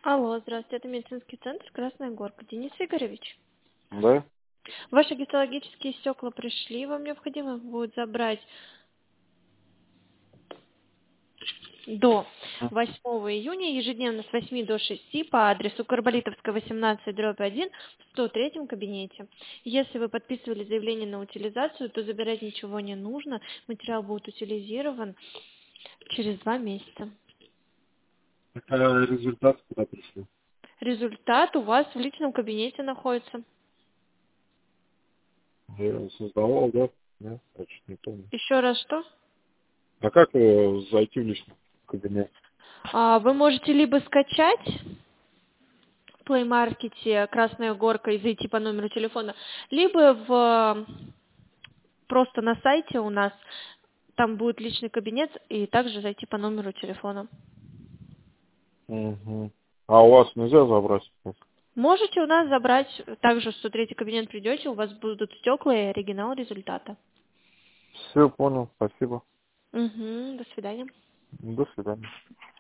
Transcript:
Алло, здравствуйте, это медицинский центр «Красная Горка». Денис Игоревич, Да? ваши гистологические стекла пришли, вам необходимо будет забрать до 8 июня ежедневно с 8 до 6 по адресу Карболитовская, 18/1 в 103 кабинете. Если вы подписывали заявление на утилизацию, то забирать ничего не нужно, материал будет утилизирован через 2 месяца. Это результат куда пришли? Результат у вас в личном кабинете находится. Я создавал, да? Да, я чуть не помню. Еще раз что? А как зайти в личный кабинет? Вы можете либо скачать в Play Market «Красная горка» и зайти по номеру телефона, либо просто на сайте у нас, там будет личный кабинет, и также зайти по номеру телефона. Угу. А у вас нельзя забрать? Можете у нас забрать, также в 103 кабинет придете, у вас будут стекла и оригинал результата. Все, понял, спасибо. Угу, до свидания. До свидания.